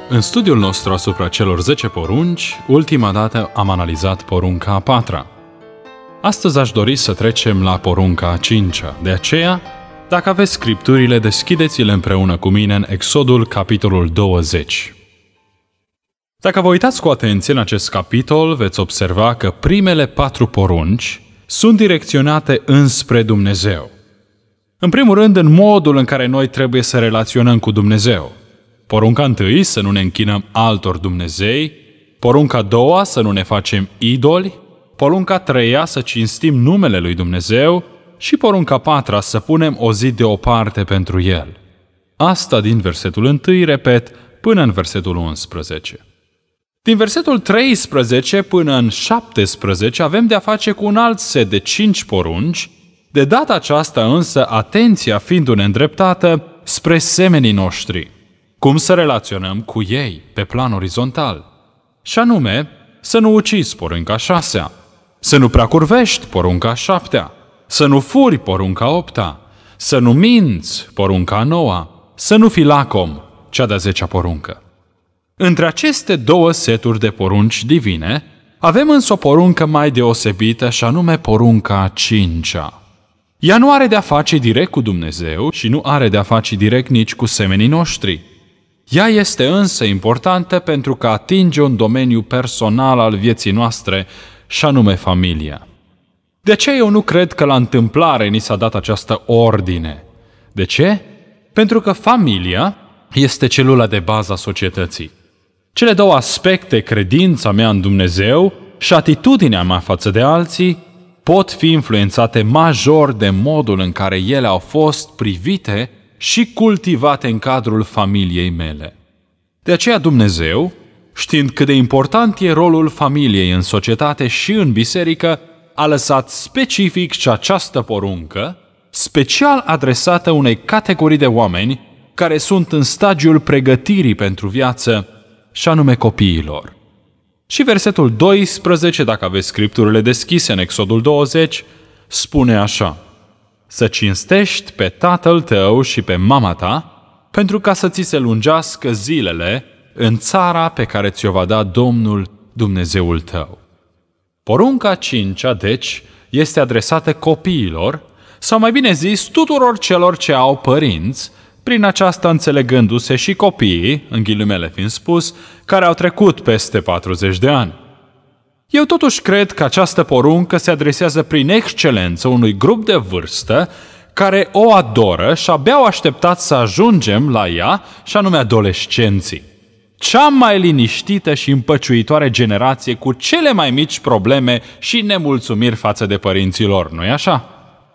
În studiul nostru asupra celor 10 porunci, ultima dată am analizat porunca a 4-a. Astăzi aș dori să trecem la porunca a 5-a. De aceea, dacă aveți scripturile, deschideți-le împreună cu mine în Exodul, capitolul 20. Dacă vă uitați cu atenție în acest capitol, veți observa că primele 4 porunci sunt direcționate înspre Dumnezeu. În primul rând, în modul în care noi trebuie să relaționăm cu Dumnezeu. Porunca 1, să nu ne închinăm altor dumnezei. Porunca 2, să nu ne facem idoli. Porunca 3, să cinstim numele lui Dumnezeu. Și porunca 4, să punem o zi deoparte pentru El. Asta din versetul 1, repet, până în versetul 11. Din versetul 13 până în 17 avem de-a face cu un alt set de 5 porunci, de data aceasta însă atenția fiindu-ne îndreptată spre semenii noștri. Cum să relaționăm cu ei pe plan orizontal? Și anume, să nu ucizi, porunca 6-a, să nu prea curvești, porunca 7-a, să nu furi, porunca 8-a, să nu minți, porunca 9-a, să nu fii lacom, cea de-a 10-a poruncă. Între aceste două seturi de porunci divine, avem însă o poruncă mai deosebită și anume porunca 5-a. Ea nu are de-a face direct cu Dumnezeu și nu are de-a face direct nici cu semenii noștri. Ea este însă importantă pentru că atinge un domeniu personal al vieții noastre și anume familia. De aceea eu nu cred că la întâmplare ni s-a dat această ordine. De ce? Pentru că familia este celula de bază a societății. Cele două aspecte, credința mea în Dumnezeu și atitudinea mea față de alții, pot fi influențate major de modul în care ele au fost privite și cultivate în cadrul familiei mele. De aceea Dumnezeu, știind cât de important e rolul familiei în societate și în biserică, a lăsat specific și această poruncă, special adresată unei categorii de oameni care sunt în stadiul pregătirii pentru viață, și anume copiilor. Și versetul 12, dacă aveți scripturile deschise în Exodul 20, spune așa: să cinstești pe tatăl tău și pe mama ta, pentru ca să ți se lungească zilele în țara pe care ți-o va da Domnul Dumnezeul tău. Porunca 5-a, deci, este adresată copiilor, sau mai bine zis, tuturor celor ce au părinți, prin aceasta înțelegându-se și copiii, în ghilimele fiind spus, care au trecut peste 40 de ani. Eu totuși cred că această poruncă se adresează prin excelență unui grup de vârstă care o adoră și abia au așteptat să ajungem la ea, și anume adolescenții. Cea mai liniștită și împăciuitoare generație cu cele mai mici probleme și nemulțumiri față de părinții lor, nu-i așa?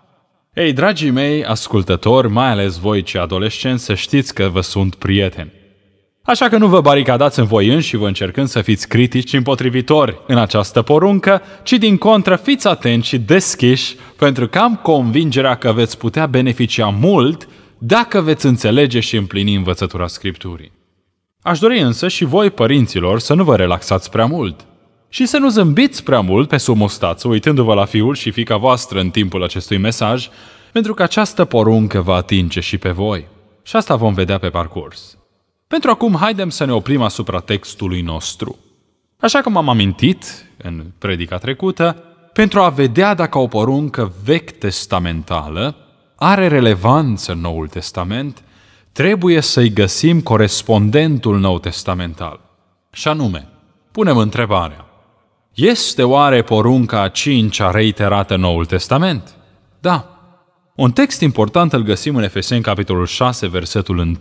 Ei, dragii mei ascultători, mai ales voi cei adolescenți, să știți că vă sunt prieteni. Așa că nu vă baricadați în voi înși vă încercând să fiți critici și împotrivitori în această poruncă, ci din contră fiți atenți și deschiși, pentru că am convingerea că veți putea beneficia mult dacă veți înțelege și împlini învățătura Scripturii. Aș dori însă și voi, părinților, să nu vă relaxați prea mult și să nu zâmbiți prea mult pe sub mustață, uitându-vă la fiul și fiica voastră în timpul acestui mesaj, pentru că această poruncă va atinge și pe voi. Și asta vom vedea pe parcurs. Pentru acum, haidem să ne oprim asupra textului nostru. Așa cum am amintit în predica trecută, pentru a vedea dacă o poruncă vechi-testamentală are relevanță în Noul Testament, trebuie să-i găsim corespondentul nou-testamental. Și anume, punem întrebarea: este oare porunca a 5-a reiterată în Noul Testament? Da. Un text important îl găsim în Efeseni, capitolul 6, versetul 1.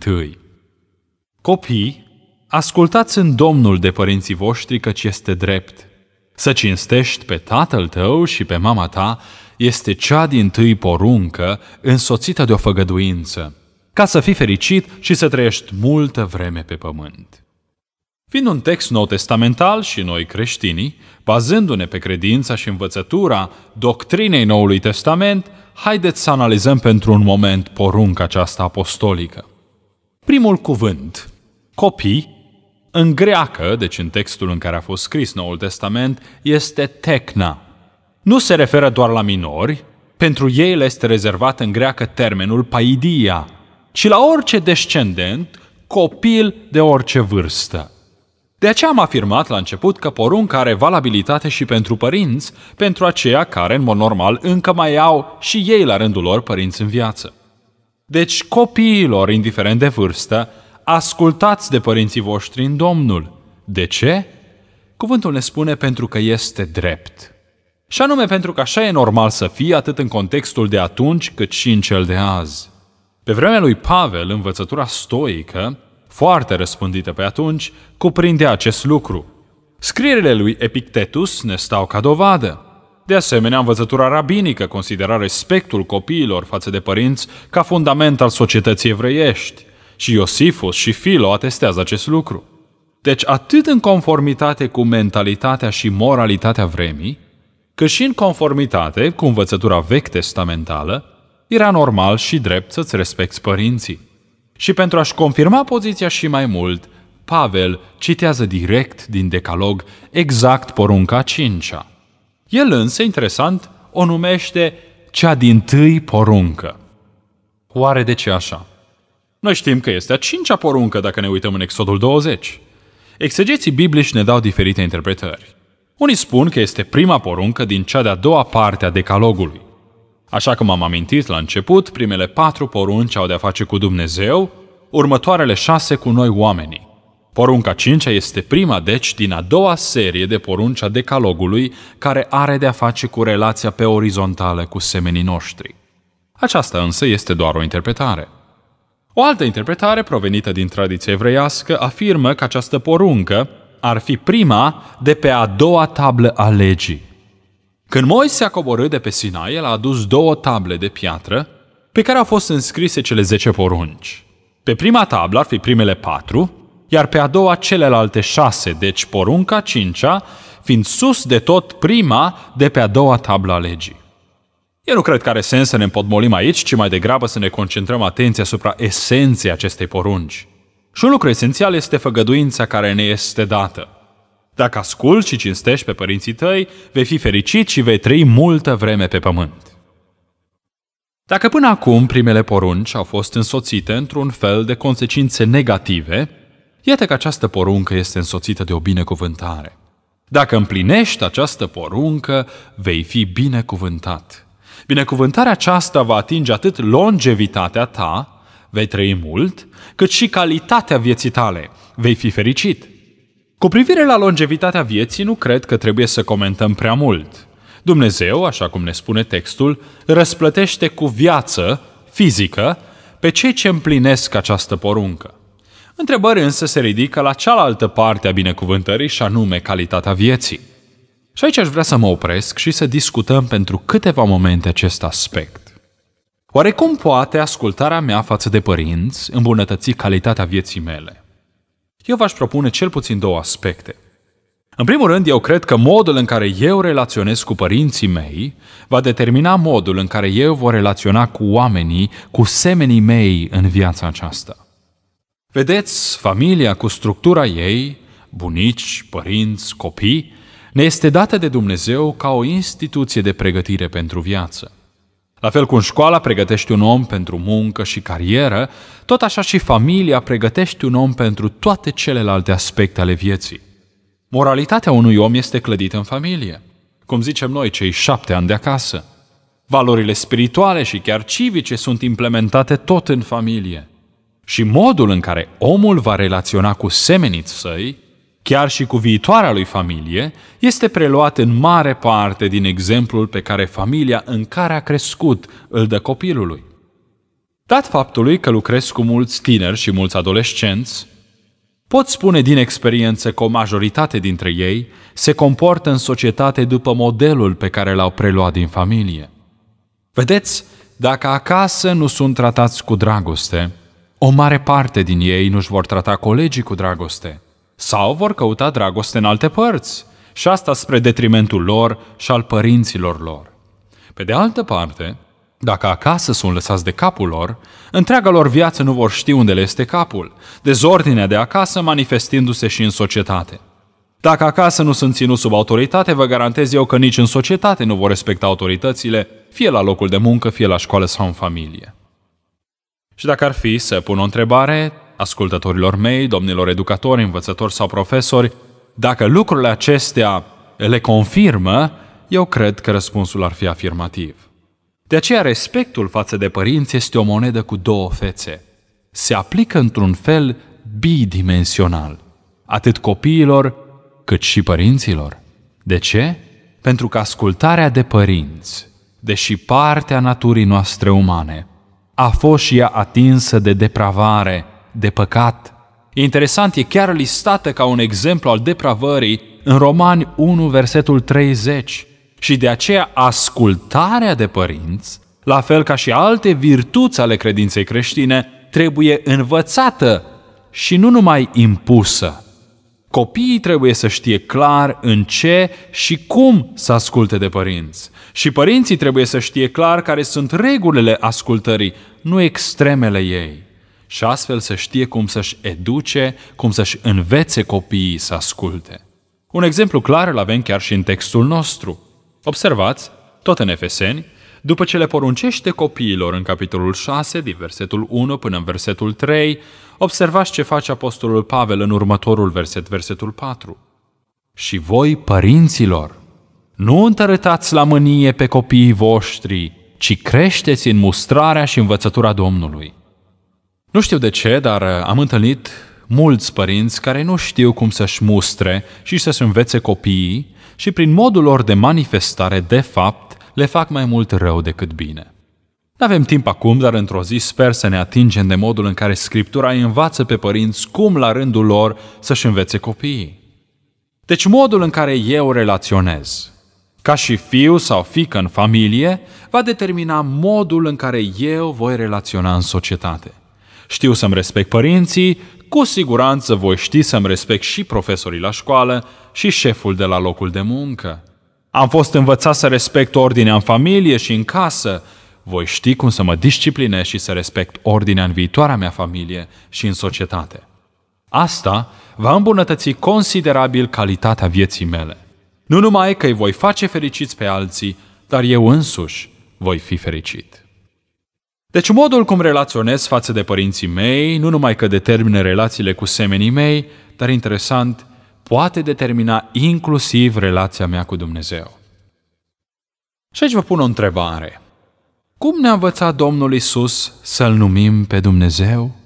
Copii, ascultați în Domnul de părinții voștri, căci este drept. Să cinstești pe tatăl tău și pe mama ta este cea dintâi poruncă, însoțită de o făgăduință, ca să fii fericit și să trăiești multă vreme pe pământ. Fiind un text nou-testamental și noi creștinii, bazându-ne pe credința și învățătura doctrinei Noului Testament, haideți să analizăm pentru un moment porunca aceasta apostolică. Primul cuvânt, copii, în greacă, deci în textul în care a fost scris Noul Testament, este tekna. Nu se referă doar la minori, pentru ei le este rezervat în greacă termenul paidia, ci la orice descendent copil de orice vârstă. De aceea am afirmat la început că porunca are valabilitate și pentru părinți, pentru aceia care, în mod normal, încă mai au și ei la rândul lor părinți în viață. Deci, copiilor, indiferent de vârstă, ascultați de părinții voștri în Domnul. De ce? Cuvântul ne spune pentru că este drept. Și anume pentru că așa e normal să fie atât în contextul de atunci cât și în cel de azi. Pe vremea lui Pavel, învățătura stoică, foarte răspândită pe atunci, cuprindea acest lucru. Scrierile lui Epictetus ne stau ca dovadă. De asemenea, învățătura rabinică considera respectul copiilor față de părinți ca fundament al societății evreiești. Și Iosifus și Filo atestează acest lucru. Deci, atât în conformitate cu mentalitatea și moralitatea vremii, cât și în conformitate cu învățătura vechi testamentală, era normal și drept să-ți respecti părinții. Și pentru a-și confirma poziția și mai mult, Pavel citează direct din Decalog exact porunca 5-a. El însă, interesant, o numește cea dintâi poruncă. Oare de ce așa? Noi știm că este a 5-a poruncă dacă ne uităm în Exodul 20. Exegeții biblici ne dau diferite interpretări. Unii spun că este prima poruncă din cea de-a doua parte a Decalogului. Așa cum am amintit la început, primele 4 porunci au de-a face cu Dumnezeu, următoarele 6 cu noi oamenii. Porunca 5-a este prima, deci, din a doua serie de porunci a Decalogului, care are de-a face cu relația pe orizontală cu semenii noștri. Aceasta însă este doar o interpretare. O altă interpretare, provenită din tradiția evreiască, afirmă că această poruncă ar fi prima de pe a doua tablă a legii. Când Moise a coborât de pe Sinai, el a adus 2 table de piatră pe care au fost înscrise cele 10 porunci. Pe prima tablă ar fi primele 4, iar pe a doua celelalte 6, deci porunca 5-a, fiind sus de tot prima de pe a doua tablă a legii. Eu nu cred că are sens să ne împotmolim aici, ci mai degrabă să ne concentrăm atenția asupra esenței acestei porunci. Și un lucru esențial este făgăduința care ne este dată. Dacă asculți și cinstești pe părinții tăi, vei fi fericit și vei trăi multă vreme pe pământ. Dacă până acum primele porunci au fost însoțite într-un fel de consecințe negative, iată că această poruncă este însoțită de o binecuvântare. Dacă împlinești această poruncă, vei fi binecuvântat. Binecuvântarea aceasta va atinge atât longevitatea ta, vei trăi mult, cât și calitatea vieții tale, vei fi fericit. Cu privire la longevitatea vieții, nu cred că trebuie să comentăm prea mult. Dumnezeu, așa cum ne spune textul, răsplătește cu viață fizică pe cei ce împlinesc această poruncă. Întrebări însă se ridică la cealaltă parte a binecuvântării și anume calitatea vieții. Și aici aș vrea să mă opresc și să discutăm pentru câteva momente acest aspect. Oare cum poate ascultarea mea față de părinți îmbunătăți calitatea vieții mele? Eu v-aș propune cel puțin 2 aspecte. În primul rând, eu cred că modul în care eu relaționez cu părinții mei va determina modul în care eu voi relaționa cu oamenii, cu semenii mei în viața aceasta. Vedeți, familia cu structura ei, bunici, părinți, copii, ne este dată de Dumnezeu ca o instituție de pregătire pentru viață. La fel cum școala pregătește un om pentru muncă și carieră, tot așa și familia pregătește un om pentru toate celelalte aspecte ale vieții. Moralitatea unui om este clădită în familie, cum zicem noi, cei 7 ani de acasă. Valorile spirituale și chiar civice sunt implementate tot în familie. Și modul în care omul va relaționa cu semenii săi, chiar și cu viitoarea lui familie, este preluat în mare parte din exemplul pe care familia în care a crescut îl dă copilului. Dat faptului că lucrez cu mulți tineri și mulți adolescenți, pot spune din experiență că o majoritate dintre ei se comportă în societate după modelul pe care l-au preluat din familie. Vedeți, dacă acasă nu sunt tratați cu dragoste, o mare parte din ei nu-și vor trata colegii cu dragoste sau vor căuta dragoste în alte părți și asta spre detrimentul lor și al părinților lor. Pe de altă parte, dacă acasă sunt lăsați de capul lor, întreaga lor viață nu vor ști unde le este capul, dezordinea de acasă manifestându-se și în societate. Dacă acasă nu sunt ținuți sub autoritate, vă garantez eu că nici în societate nu vor respecta autoritățile, fie la locul de muncă, fie la școală sau în familie. Și dacă ar fi să pun o întrebare, ascultătorilor mei, domnilor educatori, învățători sau profesori, dacă lucrurile acestea le confirmă, eu cred că răspunsul ar fi afirmativ. De aceea, respectul față de părinți este o monedă cu două fețe. Se aplică într-un fel bidimensional, atât copiilor cât și părinților. De ce? Pentru că ascultarea de părinți, deși partea naturii noastre umane, a fost și ea atinsă de depravare, de păcat. Interesant, e chiar listată ca un exemplu al depravării în Romani 1, versetul 30. Și de aceea ascultarea de părinți, la fel ca și alte virtuți ale credinței creștine, trebuie învățată și nu numai impusă. Copiii trebuie să știe clar în ce și cum să asculte de părinți. Și părinții trebuie să știe clar care sunt regulile ascultării, nu extremele ei. Și astfel să știe cum să-și educe, cum să-și învețe copiii să asculte. Un exemplu clar îl avem chiar și în textul nostru. Observați, tot în Efeseni, după ce le poruncește copiilor în capitolul 6, din versetul 1 până în versetul 3, observați ce face apostolul Pavel în următorul verset, versetul 4. Și voi, părinților, nu întărâtați la mânie pe copiii voștri, ci creșteți în mustrarea și învățătura Domnului. Nu știu de ce, dar am întâlnit mulți părinți care nu știu cum să-și mustre și să-și învețe copiii și prin modul lor de manifestare, de fapt, le fac mai mult rău decât bine. N-avem timp acum, dar într-o zi sper să ne atingem de modul în care Scriptura îi învață pe părinți cum la rândul lor să-și învețe copiii. Deci modul în care eu relaționez, ca și fiu sau fiică în familie, va determina modul în care eu voi relaționa în societate. Știu să-mi respect părinții, cu siguranță voi ști să-mi respect și profesorii la școală și șeful de la locul de muncă. Am fost învățat să respect ordinea în familie și în casă. Voi ști cum să mă disciplinez și să respect ordinea în viitoarea mea familie și în societate. Asta va îmbunătăți considerabil calitatea vieții mele. Nu numai că îi voi face fericiți pe alții, dar eu însuși voi fi fericit. Deci modul cum relaționez față de părinții mei, nu numai că determină relațiile cu semenii mei, dar interesant, poate determina inclusiv relația mea cu Dumnezeu. Și aici vă pun o întrebare. Cum ne-a învățat Domnul Iisus să-L numim pe Dumnezeu?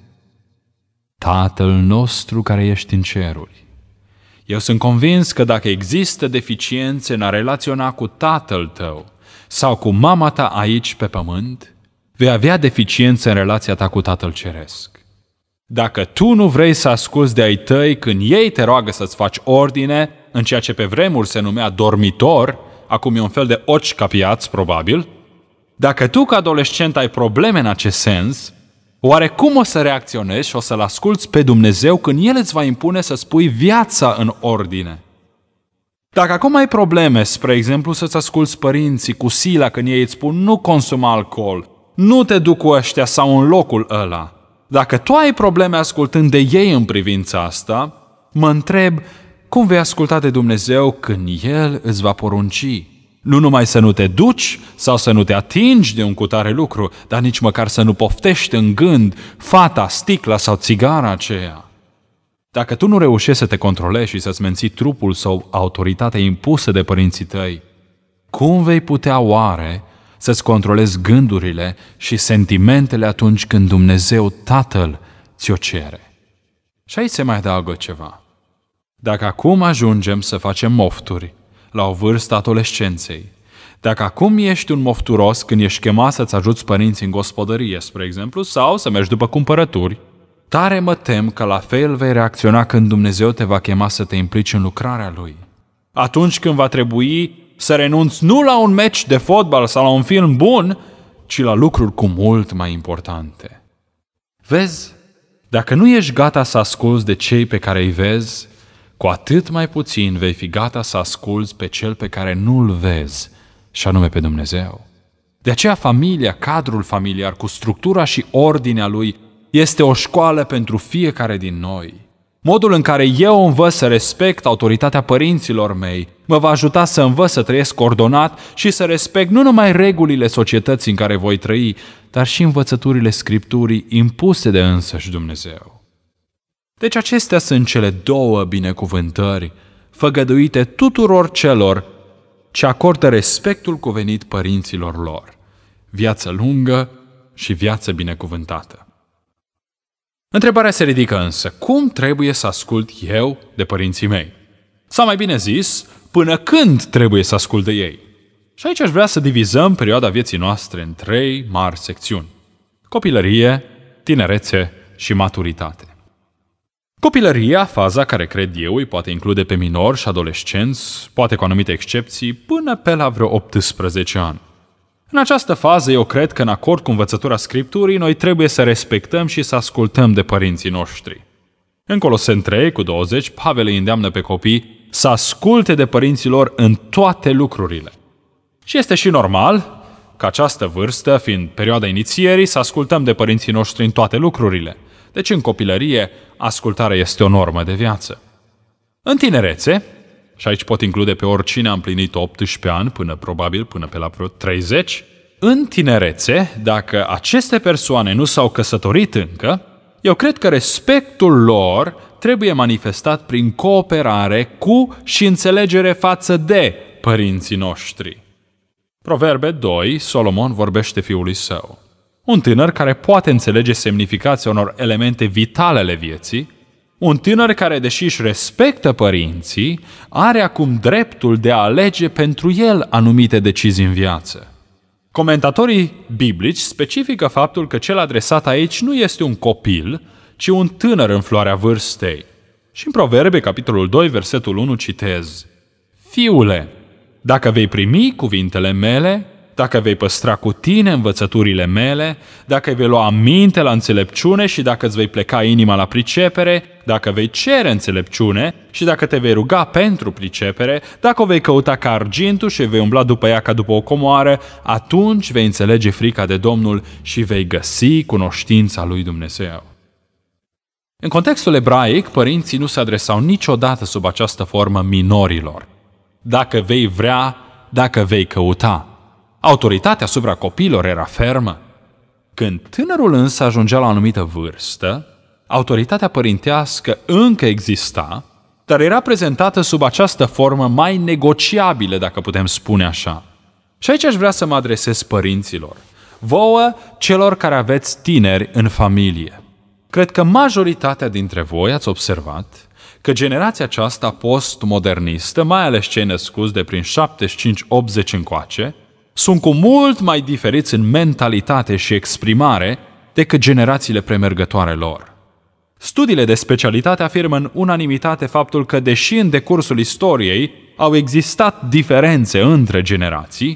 Tatăl nostru care ești în ceruri. Eu sunt convins că dacă există deficiențe în a relaționa cu tatăl tău sau cu mama ta aici pe pământ, vei avea deficiențe în relația ta cu Tatăl Ceresc. Dacă tu nu vrei să asculți de ai tăi când ei te roagă să-ți faci ordine în ceea ce pe vremuri se numea dormitor, acum e un fel de oci capiați, probabil, dacă tu ca adolescent ai probleme în acest sens, oare cum o să reacționezi și o să-L asculți pe Dumnezeu când El îți va impune să-ți pui viața în ordine? Dacă acum ai probleme, spre exemplu, să-ți asculți părinții cu sila când ei îți spun nu consuma alcool, nu te duc cu ăștia sau în locul ăla. Dacă tu ai probleme ascultând de ei în privința asta, mă întreb cum vei asculta de Dumnezeu când El îți va porunci. Nu numai să nu te duci sau să nu te atingi de un cutare lucru, dar nici măcar să nu poftești în gând fata, sticla sau țigara aceea. Dacă tu nu reușești să te controlezi și să-ți menții trupul sau autoritatea impusă de părinții tăi, cum vei putea oare să-ți controlezi gândurile și sentimentele atunci când Dumnezeu Tatăl ți-o cere? Și aici se mai adaugă ceva. Dacă acum ajungem să facem mofturi la o vârstă adolescenței, dacă acum ești un mofturos când ești chemat să-ți ajuți părinții în gospodărie, spre exemplu, sau să mergi după cumpărături, tare mă tem că la fel vei reacționa când Dumnezeu te va chema să te implici în lucrarea Lui. Atunci când va trebui să renunți nu la un meci de fotbal sau la un film bun, ci la lucruri cu mult mai importante. Vezi, dacă nu ești gata să asculți de cei pe care îi vezi, cu atât mai puțin vei fi gata să asculți pe cel pe care nu-l vezi, și anume pe Dumnezeu. De aceea familia, cadrul familiar, cu structura și ordinea lui, este o școală pentru fiecare din noi. Modul în care eu învăț să respect autoritatea părinților mei mă va ajuta să învăț să trăiesc ordonat și să respect nu numai regulile societății în care voi trăi, dar și învățăturile Scripturii impuse de însăși Dumnezeu. Deci acestea sunt cele două binecuvântări făgăduite tuturor celor ce acordă respectul cuvenit părinților lor: viață lungă și viață binecuvântată. Întrebarea se ridică însă: cum trebuie să ascult eu de părinții mei? Sau mai bine zis, până când trebuie să ascult de ei? Și aici aș vrea să divizăm perioada vieții noastre în 3 mari secțiuni: copilărie, tinerețe și maturitate. Copilăria, faza care cred eu îi poate include pe minori și adolescenți, poate cu anumite excepții, până pe la vreo 18 ani. În această fază eu cred că, în acord cu învățătura Scripturii, noi trebuie să respectăm și să ascultăm de părinții noștri. În Coloseni 3:20, Pavel îi îndeamnă pe copii să asculte de părinții lor în toate lucrurile. Și este și normal ca această vârstă, fiind perioada inițierii, să ascultăm de părinții noștri în toate lucrurile. Deci în copilărie, ascultarea este o normă de viață. În tinerețe, și aici pot include pe oricine a împlinit 18 ani, probabil până pe la vreo 30, în tinerețe, dacă aceste persoane nu s-au căsătorit încă, eu cred că respectul lor trebuie manifestat prin cooperare cu și înțelegere față de părinții noștri. Proverbe 2, Solomon vorbește fiului său: un tânăr care poate înțelege semnificația unor elemente vitale ale vieții, un tânăr care, deși își respectă părinții, are acum dreptul de a alege pentru el anumite decizii în viață. Comentatorii biblici specifică faptul că cel adresat aici nu este un copil, ci un tânăr în floarea vârstei. Și în Proverbe, capitolul 2, versetul 1, citez: Fiule, dacă vei primi cuvintele mele, dacă vei păstra cu tine învățăturile mele, dacă vei lua aminte la înțelepciune și dacă îți vei pleca inima la pricepere, dacă vei cere înțelepciune și dacă te vei ruga pentru pricepere, dacă o vei căuta ca argintul și vei umbla după ea ca după o comoară, atunci vei înțelege frica de Domnul și vei găsi cunoștința lui Dumnezeu. În contextul ebraic, părinții nu se adresau niciodată sub această formă minorilor: dacă vei vrea, dacă vei căuta. Autoritatea asupra copiilor era fermă. Când tânărul însă ajungea la o anumită vârstă, autoritatea părintească încă exista, dar era prezentată sub această formă mai negociabilă, dacă putem spune așa. Și aici aș vrea să mă adresez părinților, vouă, celor care aveți tineri în familie. Cred că majoritatea dintre voi ați observat că generația aceasta postmodernistă, mai ales cei născuți de prin 75-80 încoace, sunt cu mult mai diferiți în mentalitate și exprimare decât generațiile premergătoare lor. Studiile de specialitate afirmă în unanimitate faptul că, deși în decursul istoriei au existat diferențe între generații,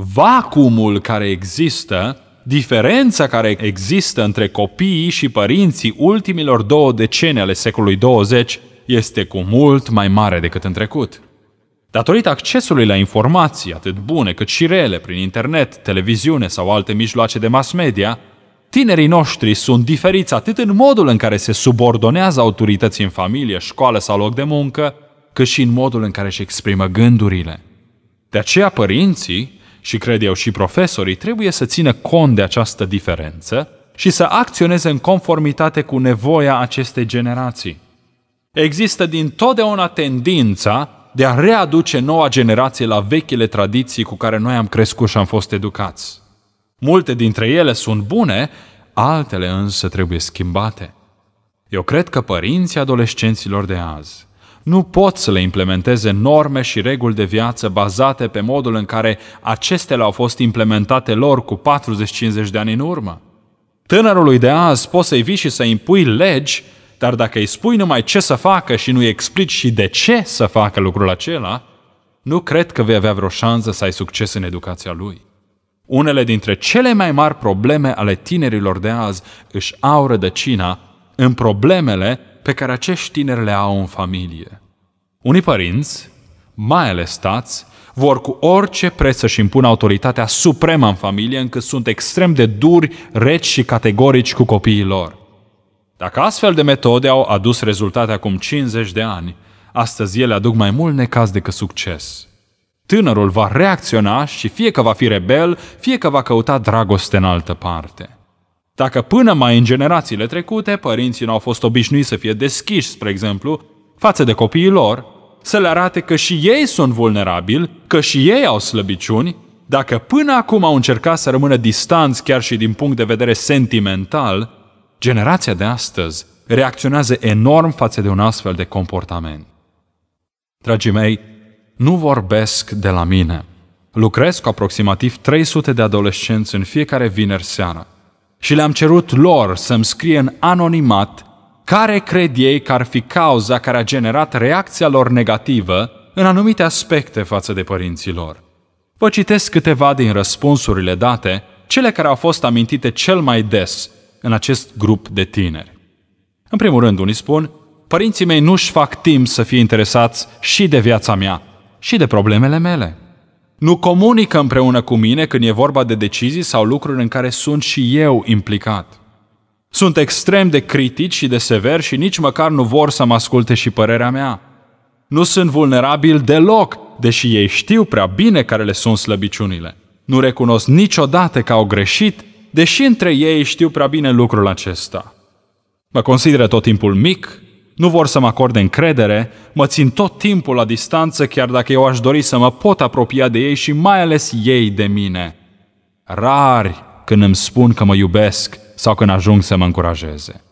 vacuumul care există, diferența care există între copiii și părinții ultimilor 2 decenii ale secolului 20 este cu mult mai mare decât în trecut. Datorită accesului la informații, atât bune cât și rele, prin internet, televiziune sau alte mijloace de mass media, tinerii noștri sunt diferiți atât în modul în care se subordonează autorității în familie, școală sau loc de muncă, cât și în modul în care își exprimă gândurile. De aceea părinții, și cred eu și profesorii, trebuie să țină cont de această diferență și să acționeze în conformitate cu nevoia acestei generații. Există dintotdeauna tendința de a readuce noua generație la vechile tradiții cu care noi am crescut și am fost educați. Multe dintre ele sunt bune, altele însă trebuie schimbate. Eu cred că părinții adolescenților de azi nu pot să le implementeze norme și reguli de viață bazate pe modul în care acestea au fost implementate lor cu 40-50 de ani în urmă. Tânărului de azi poți să-i vii și să-i impui legi, dar dacă îi spui numai ce să facă și nu îi explici și de ce să facă lucrul acela, nu cred că vei avea vreo șansă să ai succes în educația lui. Unele dintre cele mai mari probleme ale tinerilor de azi își au rădăcina în problemele pe care acești tineri le au în familie. Unii părinți, mai ales tați, vor cu orice preț să-și impună autoritatea supremă în familie, încât sunt extrem de duri, reci și categorici cu copiii lor. Dacă astfel de metode au adus rezultate acum 50 de ani, astăzi ele aduc mai mult necaz decât succes. Tânărul va reacționa și fie că va fi rebel, fie că va căuta dragoste în altă parte. Dacă până mai în generațiile trecute părinții nu au fost obișnuiți să fie deschiși, spre exemplu, față de copiii lor, să le arate că și ei sunt vulnerabili, că și ei au slăbiciuni, dacă până acum au încercat să rămână distanți chiar și din punct de vedere sentimental, generația de astăzi reacționează enorm față de un astfel de comportament. Dragii mei, nu vorbesc de la mine. Lucrez cu aproximativ 300 de adolescenți în fiecare vineri seară și le-am cerut lor să-mi scrie în anonimat care cred ei că ar fi cauza care a generat reacția lor negativă în anumite aspecte față de părinții lor. Vă citesc câteva din răspunsurile date, cele care au fost amintite cel mai des în acest grup de tineri. În primul rând, unii spun: părinții mei nu-și fac timp să fie interesați și de viața mea, și de problemele mele. Nu comunică împreună cu mine când e vorba de decizii sau lucruri în care sunt și eu implicat. Sunt extrem de critici și de severi și nici măcar nu vor să mă asculte și părerea mea. Nu sunt vulnerabil deloc, deși ei știu prea bine care le sunt slăbiciunile. Nu recunosc niciodată că au greșit, deși între ei știu prea bine lucrul acesta. Mă consideră tot timpul mic, nu vor să mă acorde încredere, mă țin tot timpul la distanță, chiar dacă eu aș dori să mă pot apropia de ei și mai ales ei de mine. Rari când îmi spun că mă iubesc sau când ajung să mă încurajeze.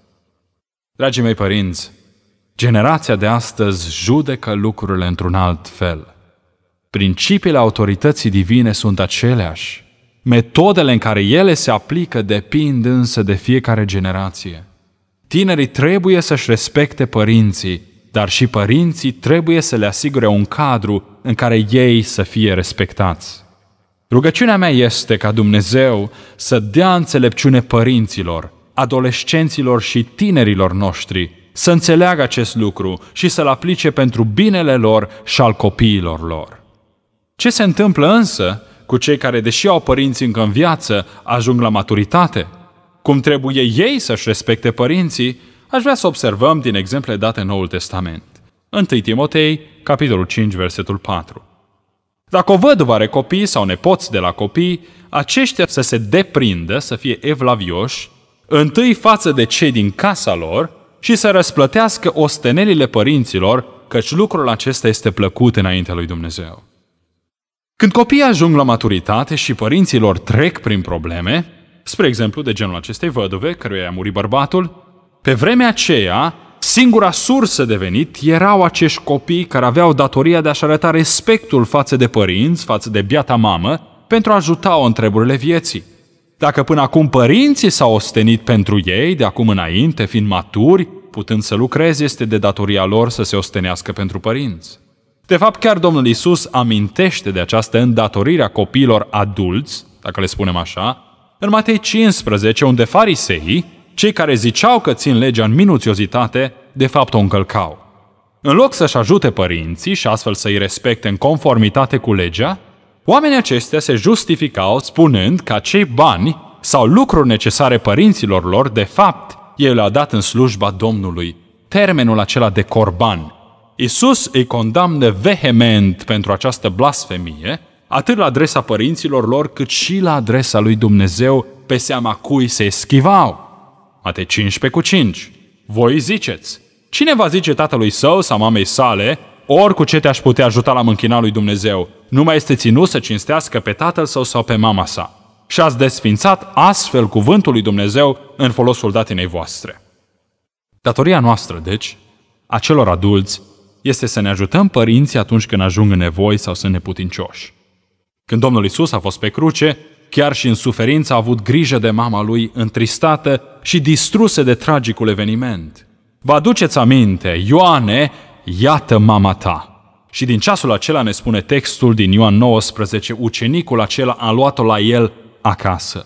Dragii mei părinți, generația de astăzi judecă lucrurile într-un alt fel. Principiile autorității divine sunt aceleași. Metodele în care ele se aplică depind însă de fiecare generație. Tinerii trebuie să-și respecte părinții, dar și părinții trebuie să le asigure un cadru în care ei să fie respectați. Rugăciunea mea este ca Dumnezeu să dea înțelepciune părinților, adolescenților și tinerilor noștri, să înțeleagă acest lucru și să-l aplice pentru binele lor și al copiilor lor. Ce se întâmplă însă cu cei care, deși au părinți încă în viață, ajung la maturitate? Cum trebuie ei să-și respecte părinții, aș vrea să observăm din exemple date în Noul Testament. 1 Timotei, capitolul 5, versetul 4. Dacă o văduvă are copii sau nepoți de la copii, aceștia să se deprindă, să fie evlavioși, întâi față de cei din casa lor și să răsplătească ostenelile părinților, căci lucrul acesta este plăcut înaintea lui Dumnezeu. Când copiii ajung la maturitate și părinții lor trec prin probleme, spre exemplu de genul acestei văduve, căruia i-a murit bărbatul, pe vremea aceea, singura sursă de venit erau acești copii care aveau datoria de a-și arăta respectul față de părinți, față de biata mamă, pentru a ajuta-o în treburile vieții. Dacă până acum părinții s-au ostenit pentru ei, de acum înainte, fiind maturi, putând să lucreze, este de datoria lor să se ostenească pentru părinți. De fapt, chiar Domnul Iisus amintește de această îndatorire a copiilor adulți, dacă le spunem așa, în Matei 15, unde fariseii, cei care ziceau că țin legea în minuțiozitate, de fapt o încălcau. În loc să-și ajute părinții și astfel să-i respecte în conformitate cu legea, oamenii aceștia se justificau spunând că acei bani sau lucruri necesare părinților lor, de fapt, ei le-au dat în slujba Domnului, termenul acela de corban. Iisus îi condamnă vehement pentru această blasfemie, atât la adresa părinților lor, cât și la adresa lui Dumnezeu, pe seama cui se eschivau. Matei 15:5. Voi ziceți: cine va zice tatălui său sau mamei sale, ori cu ce te-aș putea ajuta la mânchina lui Dumnezeu, nu mai este ținut să cinstească pe tatăl său sau pe mama sa? Și ați desfințat astfel cuvântul lui Dumnezeu în folosul datinei voastre. Datoria noastră, deci, a celor adulți, este să ne ajutăm părinții atunci când ajung în nevoi sau sunt neputincioși. Când Domnul Iisus a fost pe cruce, chiar și în suferință a avut grijă de mama lui, întristată și distrusă de tragicul eveniment. Vă aduceți aminte, Ioane, iată mama ta. Și din ceasul acela ne spune textul din Ioan 19, ucenicul acela a luat-o la el acasă.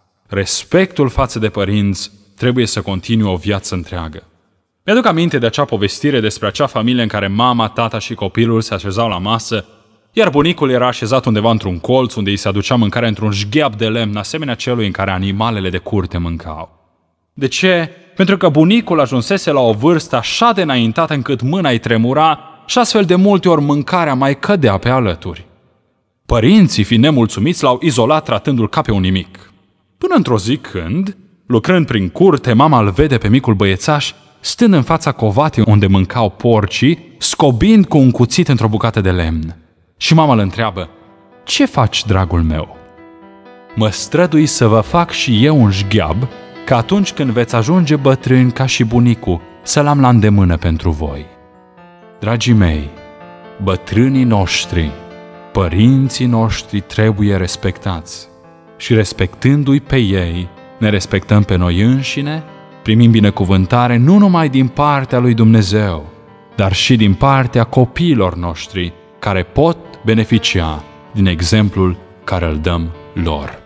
Respectul față de părinți trebuie să continue o viață întreagă. Mi-aduc aminte de acea povestire despre acea familie în care mama, tata și copilul se așezau la masă, iar bunicul era așezat undeva într-un colț unde îi se aducea mâncarea într-un jgheab de lemn, asemenea celui în care animalele de curte mâncau. De ce? Pentru că bunicul ajunsese la o vârstă așa de înaintată încât mâna îi tremura și astfel de multe ori mâncarea mai cădea pe alături. Părinții, fiind nemulțumiți, l-au izolat tratându-l ca pe un nimic. Până într-o zi când, Lucrând prin curte, mama îl vede pe micul băiețaș stând în fața covatei unde mâncau porcii, scobind cu un cuțit într-o bucată de lemn. Și mama îl întreabă: „Ce faci, dragul meu?” „Mă strădui să vă fac și eu un șgheab, că atunci când veți ajunge bătrâni ca și bunicul, să-l am la îndemână pentru voi.” Dragii mei, bătrânii noștri, părinții noștri trebuie respectați. Și respectându-i pe ei, ne respectăm pe noi înșine, primim binecuvântare nu numai din partea lui Dumnezeu, dar și din partea copiilor noștri, care pot beneficia din exemplul care îl dăm lor.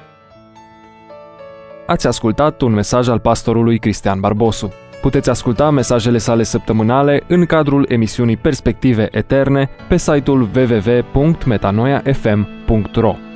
Ați ascultat un mesaj al pastorului Cristian Barbosu. Puteți asculta mesajele sale săptămânale în cadrul emisiunii Perspective Eterne pe site-ul www.metanoiafm.ro.